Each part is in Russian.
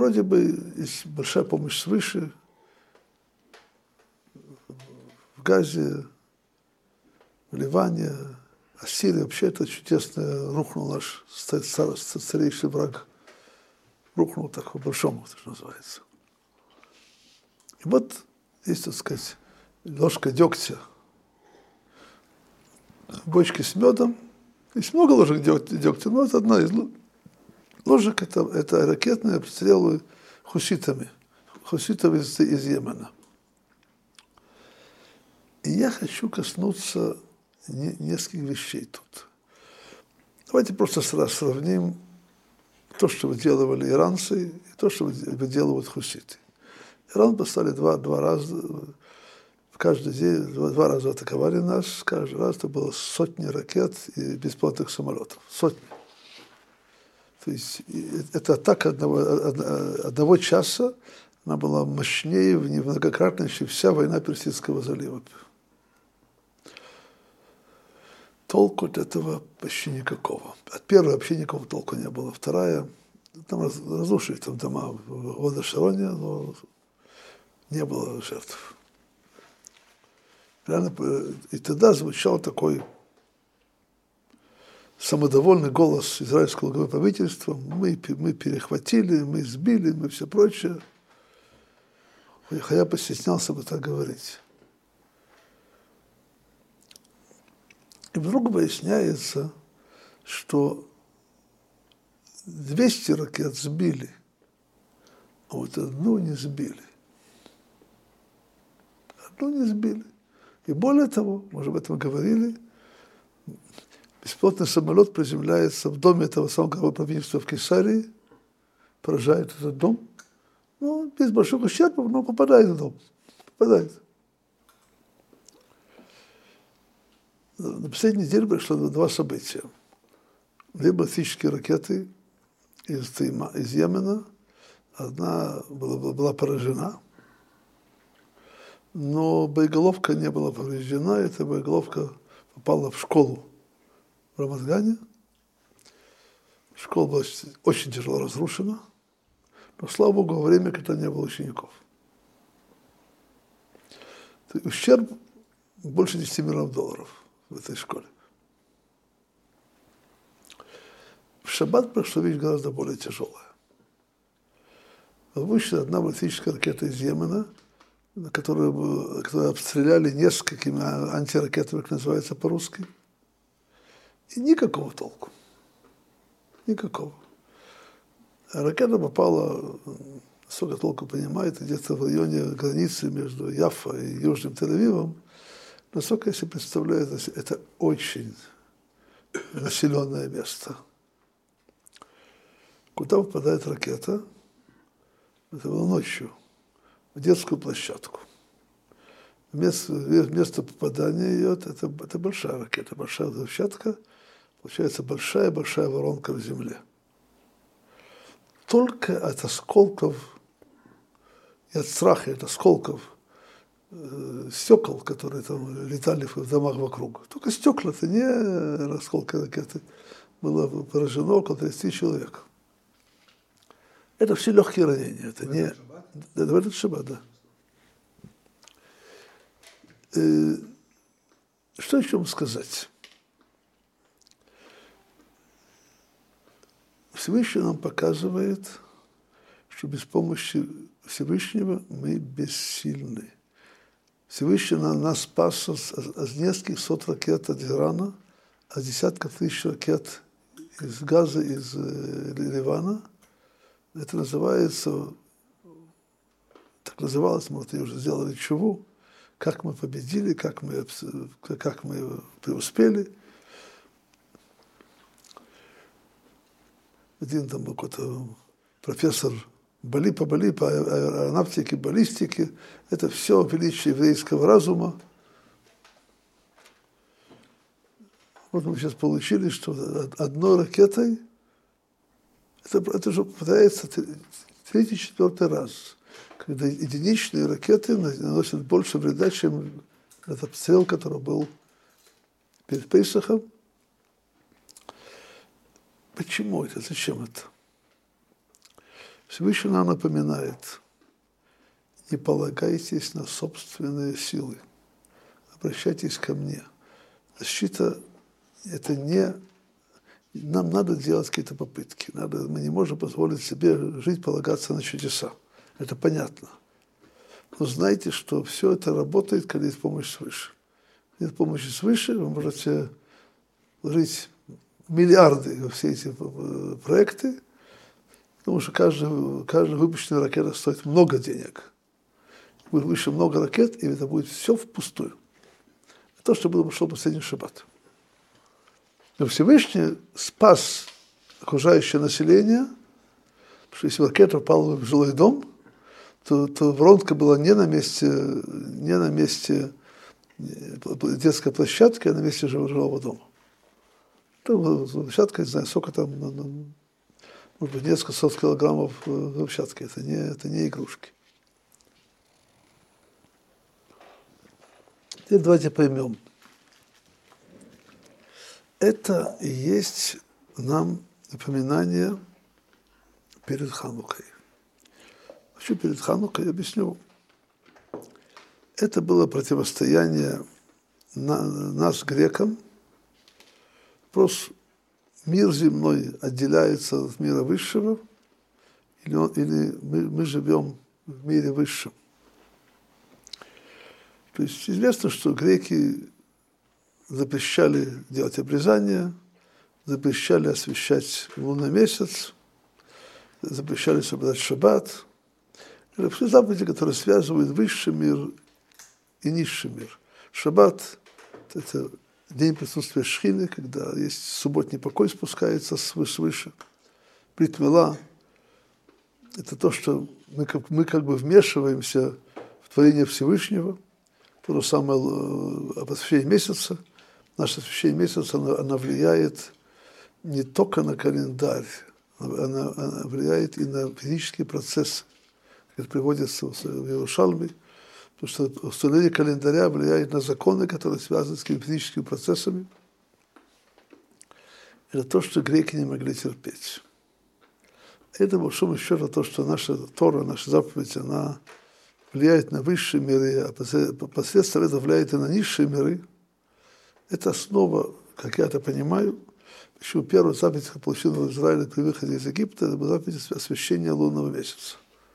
вроде бы есть большая помощь свыше. В Газе, в Ливане, Ассирия, вообще это чудесно рухнул наш старейший враг. Рухнул так по-большому, что называется. И вот есть, так сказать, ложка дегтя в бочке с медом. Есть много ложек дегтя, но это одна из ложек, это ракетные обстрелы хуситов из Йемена. И я хочу коснуться нескольких вещей тут. Давайте просто сравним то, что выделывали иранцы, и то, что выделывают хуситы. Иран поставили два раза, в каждый день, два раза атаковали нас, каждый раз это было сотни ракет и беспилотных самолетов. Сотни. То есть эта атака одного часа, она была мощнее, многократно, чем вся война Персидского залива. Толку от этого почти никакого. От первой вообще никакого толку не было. Вторая, там разрушили там дома в Водошароне, но не было жертв. Реально, и тогда звучал такой самодовольный голос израильского правительства: мы перехватили, мы сбили, мы все прочее. Я постеснялся бы так говорить. И вдруг выясняется, что 200 ракет сбили, а вот одну не сбили. Одну не сбили. И более того, мы уже об этом говорили, беспилотный самолет приземляется в доме этого самого правительства в Кесарии, поражает этот дом, ну, без больших ущербов, но попадает в дом. Попадает. На последней неделе пришло два события. Две баллистические ракеты из Йемена. Одна была поражена, но боеголовка не была повреждена. Эта боеголовка попала в школу в Рамат-Гане. Школа была очень тяжело разрушена, но, слава Богу, во время, когда не было учеников. Ущерб больше $10 миллионов в этой школе. В шаббат прошла вещь гораздо более тяжелая. Выпущена одна баллистическая ракета из Йемена, которую обстреляли несколькими антиракетами, как называется по-русски. И никакого толку. Никакого. А ракета попала, сколько толку понимаете, где-то в районе границы между Яффа и Южным Тель-Авивом. Насколько я себе представляю, это очень населенное место. Куда попадает ракета? Это было ночью, в детскую площадку. Место попадания ее, это большая ракета, большая площадка, получается большая воронка в земле. Только от осколков и от страха, от осколков стекол, которые там летали в домах вокруг. Только стекла, это не осколки ракеты. Было поражено около 30 человек. Это все легкие ранения. Это не... В этот шаббат, да. Что еще вам сказать? Всевышний нам показывает, что без помощи Всевышнего мы бессильны. Всевышний нас спас от нескольких сот ракет от Ирана, от десятков тысяч ракет из Газа, из Ливана. Это называется, так называлось, может, уже сделали чуву, как мы победили, как мы преуспели. Один там был какой-то профессор по аэронавтике, баллистике. Это все величие еврейского разума. Вот мы сейчас получили, что одной ракетой, это же повторяется третий-четвертый раз, когда единичные ракеты наносят больше вреда, чем этот обстрел, который был перед Пейсахом. Почему это? Зачем это? Всевышний нам напоминает: не полагайтесь на собственные силы, обращайтесь ко мне. Защита – это не... Нам надо делать какие-то попытки. Мы не можем позволить себе жить, полагаться на чудеса. Это понятно. Но знайте, что все это работает, когда есть помощь свыше. Когда есть помощь свыше, вы можете вложить миллиарды во все эти проекты, потому что каждая выпущенная ракета стоит много денег. Будет выше много ракет, и это будет все впустую. То, что было пошло последний шаббат. Но Всевышний спас окружающее население, потому что если ракета упала в жилой дом, то воронка была не на месте детской площадки, а на месте жилого дома. Там площадка, не знаю, сколько там, может быть, несколько сот килограммов взрывчатки. Это не игрушки. Теперь давайте поймем. Это и есть нам напоминание перед Ханукой. Почему перед Ханукой? Я объясню. Это было противостояние нас, грекам. Просто мир земной отделяется от мира высшего, или мы живем в мире высшем. То есть известно, что греки запрещали делать обрезание, запрещали освещать лунный месяц, запрещали соблюдать шаббат. Это все заповеди, которые связывают высший мир и низший мир. Шаббат – это день присутствия Шхины, когда есть субботний покой, спускается свыше. Брит Мила – это то, что мы как бы вмешиваемся в творение Всевышнего. То же самое об освящении месяца. Наше освящение месяца, оно влияет не только на календарь, она влияет и на физические процессы, как приводится в Иерушалме, потому что установление календаря влияет на законы, которые связаны с физическими процессами. Это то, что греки не могли терпеть. Это, по большому счету, то, что наша Тора, наша заповедь, она влияет на высшие миры, а посредством этого влияет и на низшие миры. Это основа, как я это понимаю, почему первую заповедь, которую получил в Израиле при выходе из Египта, это была заповедь освящения лунного месяца.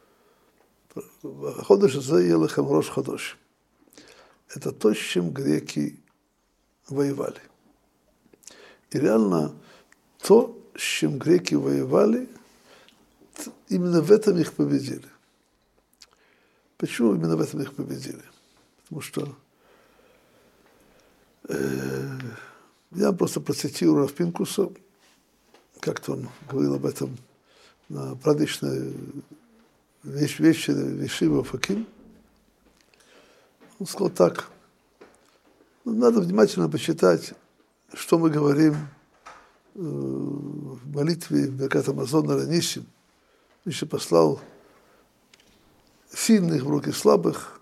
Ходош заелахам рош ходош. Это то, с чем греки воевали. И реально то, с чем греки воевали, именно в этом их победили. Почему именно в этом их победили? Потому что я просто процитирую Рав Пинкуса, как-то он говорил об этом на праздничной вечере в Ешиве Офаким. Он сказал так: надо внимательно почитать, что мы говорим в молитве Беркат Амазон на Ранисим. Миша послал сильных в руки слабых,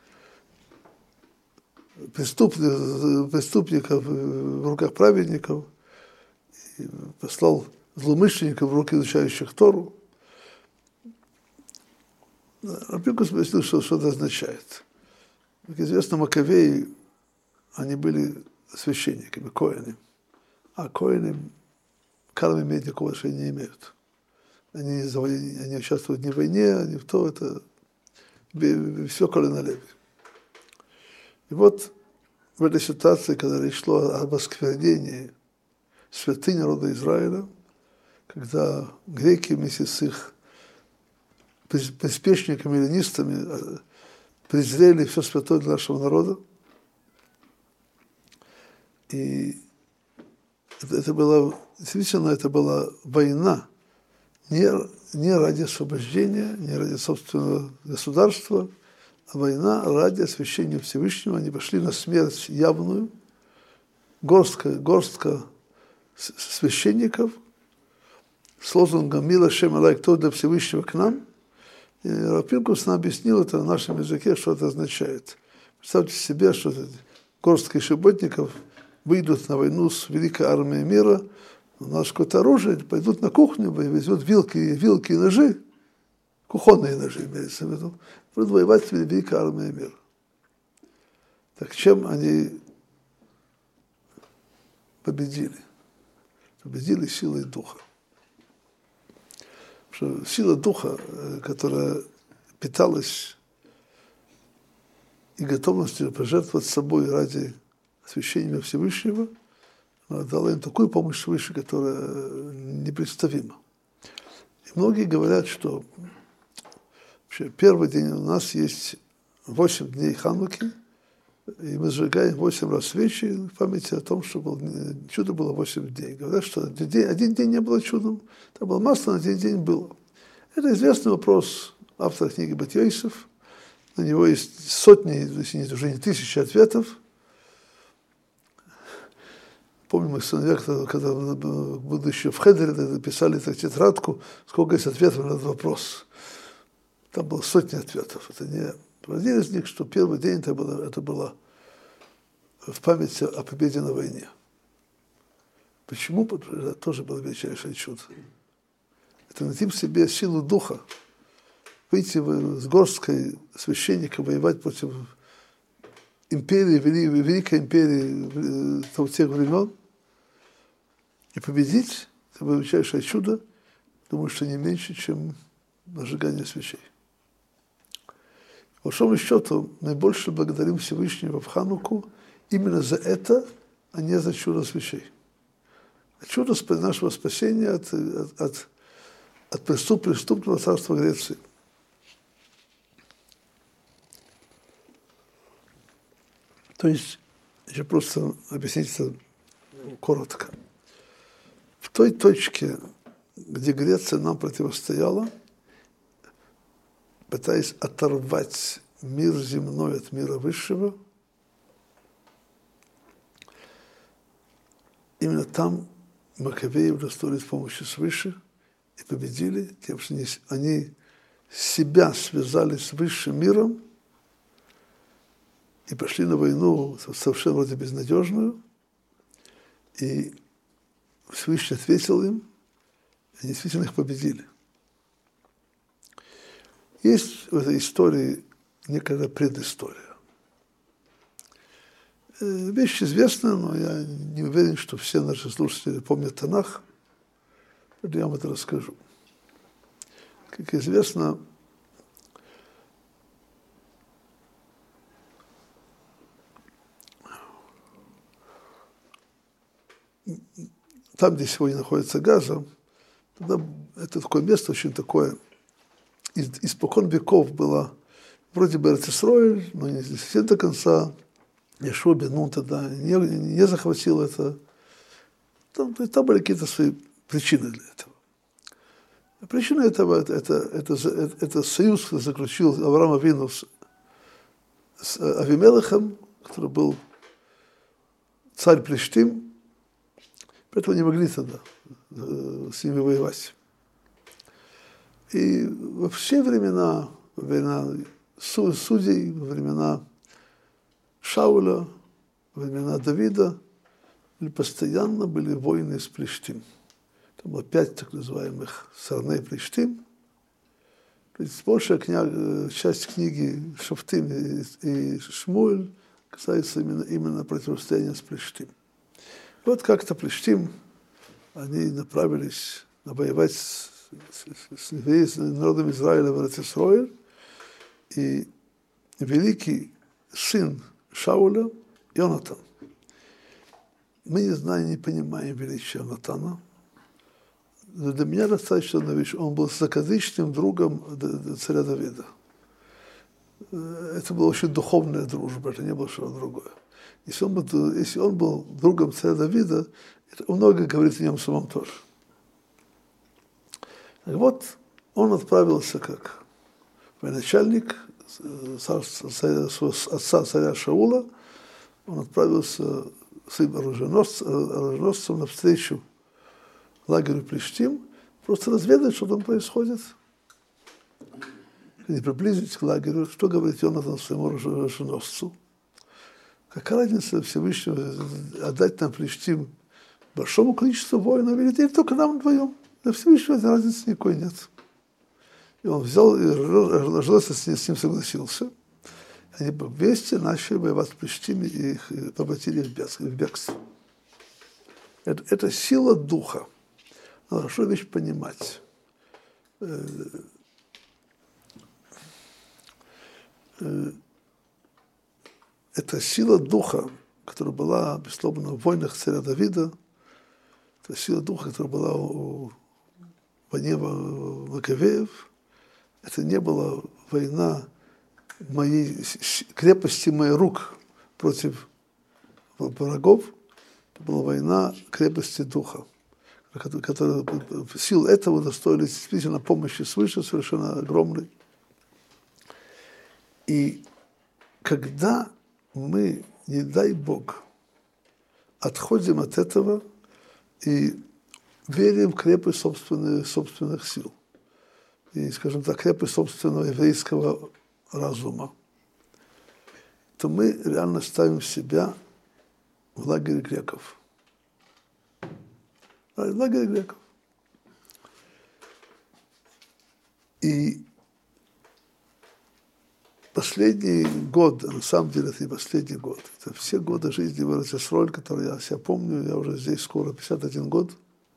преступников в руках праведников, и послал злоумышленников в руки изучающих Тору. Рапинкус объяснил, что это означает. Как известно, Маковеи, они были священниками, коэны. А коэны к армии иметь никакого отношения не имеют. Они участвуют не в войне, ни в то, это все колено Леви. И вот в этой ситуации, когда речь шла об осквернении святыни народа Израиля, когда греки вместе с их приспешниками, эллинистами презрели все святое для нашего народа. И это была, действительно, это была война не ради освобождения, не ради собственного государства, а война ради освящения Всевышнего. Они пошли на смерть явную, горстка священников с лозунгом «Мила Шем Алай, кто для Всевышнего к нам». И Рав Пинкус нам объяснил это на нашем языке, что это означает. Представьте себе, что горстка шиботников выйдут на войну с великой армией мира, у нас какое-то оружие, пойдут на кухню, возьмут вилки и ножи кухонные ножи имеется в виду, будут воевать великая армия мира. Так чем они победили? Победили силой духа. Потому что сила духа, которая питалась и готовностью пожертвовать собой ради освящения Всевышнего, она дала им такую помощь свыше, которая непредставима. И многие говорят, что вообще первый день у нас есть 8 дней Хануки, и мы сжигаем 8 раз свечи в памяти о том, что чудо было 8 дней. Говорят, что один день не было чудом, там было масло, на один день было. Это известный вопрос автора книги Бат-Йосеф. На него есть сотни, если нет уже не тысячи ответов. Помню, мы сыновья, когда были еще в Хедере, написали тетрадку, сколько есть ответов на этот вопрос. Там было сотни ответов. Это не... Один из них, что первый день это было в памяти о победе на войне. Почему? Потому что это тоже было величайшее чудо. Это найти в себе силу духа, выйти с горсткой священника, воевать против империи, великой империи тех времен и победить, это было величайшее чудо, думаю, что не меньше, чем зажигание свечей. По большому счету, мы больше благодарим Всевышнего в Хануку именно за это, а не за чудо свечей. Чудо нашего спасения от преступного царства Греции. То есть, еще просто объяснить это коротко. В той точке, где Греция нам противостояла, пытаясь оторвать мир земной от мира высшего, именно там Маковеи удостоились помощи свыше и победили тем, что они себя связали с высшим миром и пошли на войну совершенно вроде безнадежную, и Всевышний ответил им, и они действительно их победили. Есть в этой истории некая предыстория. Вещь известная, но я не уверен, что все наши слушатели помнят Танах, поэтому я вам это расскажу. Как известно, там, где сегодня находится Газа, это такое место очень такое, испокон веков было вроде бы Эрец-Исроэль, но не совсем до конца. Йешуа бен Нун тогда не захватил это. Там были какие-то свои причины для этого. Причина этого это союз, который заключил Авраам Авину с Авимелехом, который был царь Плештим, поэтому не могли тогда с ними воевать. И во все времена, во времена судей, во времена Шауля, во времена Давида, постоянно были войны с Плештим. Там было 5 так называемых сарней Плештим. Большая часть книги Шофтим и Шмуэль касается именно противостояния с Плештим. Вот как-то Плештим, они направились воевать с народом Израиля в Эрец-Исроэль, и великий сын Шауля, Йонатан. Мы не знаем, не понимаем величия Йонатана. Но для меня достаточно одна вещь. Он был закадычным другом царя Давида. Это была очень духовная дружба, это не было что-то другое. Если он был другом царя Давида, это много говорит о нем самом тоже. Так вот, он отправился как военачальник отца царя Шаула, он отправился своим оруженосцем навстречу лагерю Плештим, просто разведать, что там происходит. И приблизить к лагерю, что говорит Йонатан своему оруженосцу. Какая разница Всевышнего отдать нам Плештим большому количеству воинов или только нам вдвоем? Для Всевышнего разницы никакой нет. И он взял, и Рожелес с ним согласился. Они вместе начали воевать с Плештими и их обратили их в бегство. Это сила духа. Надо хорошо вещь понимать. Это сила духа, которая была, безусловно, в войнах царя Давида. Это сила духа, которая была в войне Маковеев. Это не была война крепости моих рук против врагов. Это была война крепости духа, которая в силу этого достоились действительно помощи свыше, совершенно огромной. И когда мы, не дай Бог, отходим от этого и верим в крепость собственных сил, и, скажем так, крепость собственного еврейского разума, то мы реально ставим себя в лагере греков. В лагере греков. И последний год, на самом деле это не последний год, это все годы жизни в Эрец-Исроэль, которые я себя помню, я уже здесь скоро 51 год.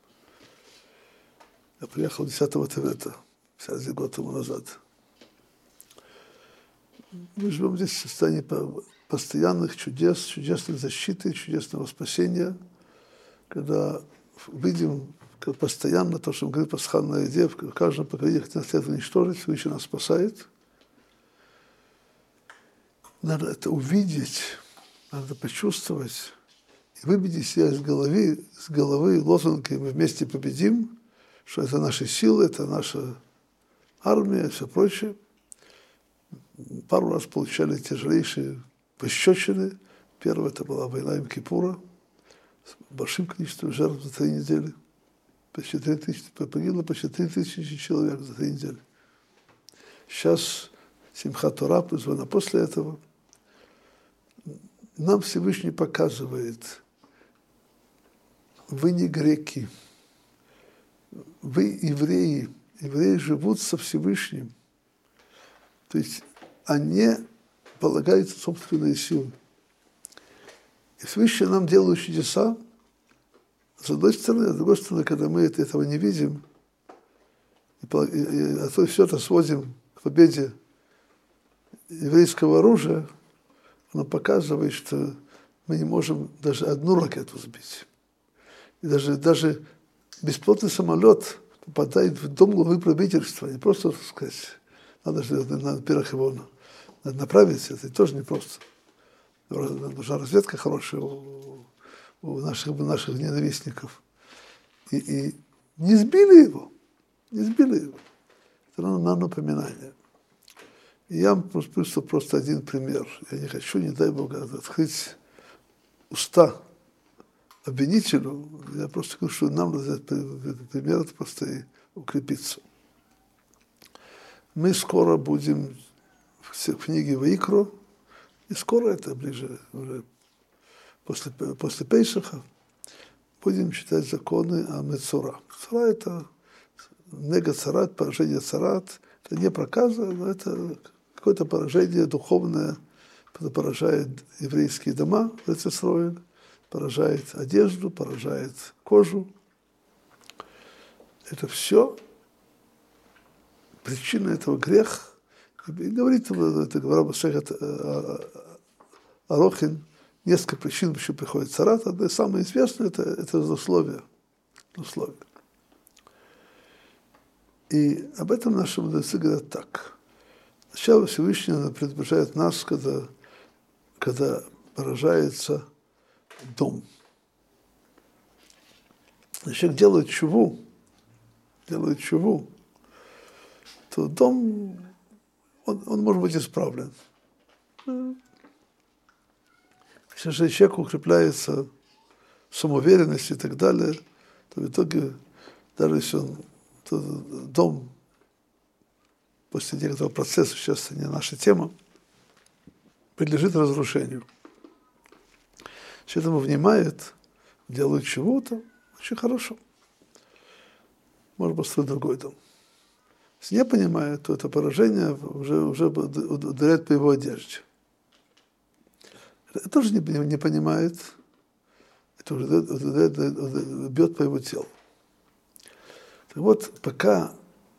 Я приехал 10-го Тевета, 51 год тому назад. Мы живем здесь в состоянии постоянных чудес, чудесной защиты, чудесного спасения, когда видим постоянно то, что мы говорим пасхальной еде, в каждом поколении хотят это уничтожить, Всевышний нас спасает. Надо это увидеть, надо это почувствовать и выбить из себя с головы лозунги «Мы вместе победим», что это наши силы, это наша армия и все прочее. Пару раз получали тяжелейшие пощечины. Первая это была война Йом-Кипура с большим количеством жертв за 3 недели. Погибло почти 3000 человек за 3 недели. Сейчас Симхат Тора призвана после этого. Нам Всевышний показывает: вы не греки, вы евреи. Евреи живут со Всевышним. То есть они полагаются в собственные силы. И Всевышний нам делает чудеса, с одной стороны, а с другой стороны, когда мы этого не видим, а то все это сводим к победе еврейского оружия, оно показывает, что мы не можем даже одну ракету сбить. И даже беспилотный самолет попадает в дом главы правительства, не просто, так сказать, надо же на первых его направить, это тоже не просто. Нужна разведка хорошая у наших ненавистников. И не сбили его. Это нам напоминание. И я вам просто один пример. Я не хочу, не дай Бог, открыть уста обвинителю. Я просто говорю, что нам надо взять пример, это просто и укрепиться. Мы скоро будем в книге Ваикро, и скоро, это ближе, уже после Пейсаха, будем читать законы о Мецура. Мецура – это нега-царат, поражение царат. Это не проказа, но это какое-то поражение духовное, это поражает еврейские дома в Эрец-Исроэль, поражает одежду, поражает кожу. Это все причина этого грех. И говорит, это говоря Машехет Арохин, несколько причин, почему приходит царат. Одна из самых известных – это злословие. И об этом наши мудрецы говорят так. Сначала Всевышний предупреждает нас, когда поражается дом. Человек делает чуву, то дом, он может быть исправлен. Если же человек укрепляется самоуверенность и так далее, то в итоге, даже если дом после некоторого процесса, сейчас это не наша тема, подлежит разрушению. Если этому внимает, делает чего-то, очень хорошо. Можно построить другой дом. Если не понимает, то это поражение уже ударяет по его одежде. Это тоже не понимает, это уже бьет по его телу. Так вот, пока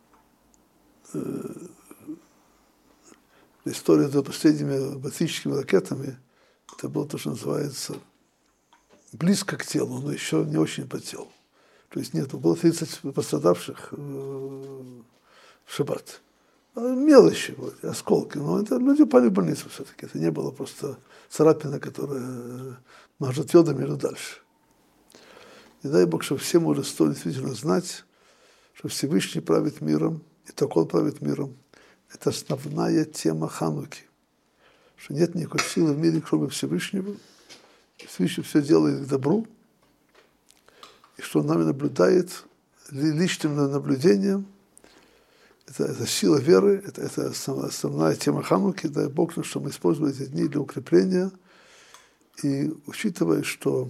история за последними баллистическими ракетами, это было то, что называется близко к телу, но еще не очень по телу. То есть нет, было 30 пострадавших в шаббат. Мелочи, вот, осколки, но это люди упали в больницу все-таки. Это не было просто царапина, которая мажет йодом или дальше. И дай Бог, чтобы все мы удостоились действительно знать, что Всевышний правит миром, и только Он правит миром. Это основная тема Хануки. Что нет никакой силы в мире, кроме Всевышнего. Всевышний все делает к добру. И что он нами наблюдает личным наблюдением. Это сила веры, это основная тема Хануки. Дай Бог, что мы используем эти дни для укрепления. И учитывая, что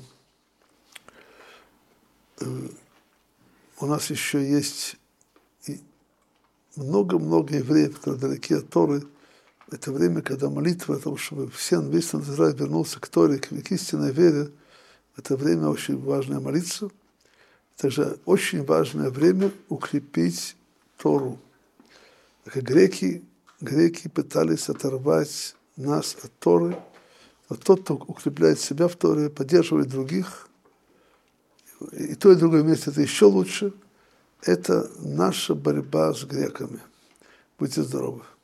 у нас еще есть много-много евреев, которые далеки от Торы. Это время, когда молитва о том, чтобы весь народ Израиля вернулся к Торе, к истинной вере. Это время очень важное молиться. Также очень важное время укрепить Тору. Как греки пытались оторвать нас от Торы. Но тот, кто укрепляет себя в Торе, поддерживает других, и то, и другое место, это еще лучше. Это наша борьба с греками. Будьте здоровы.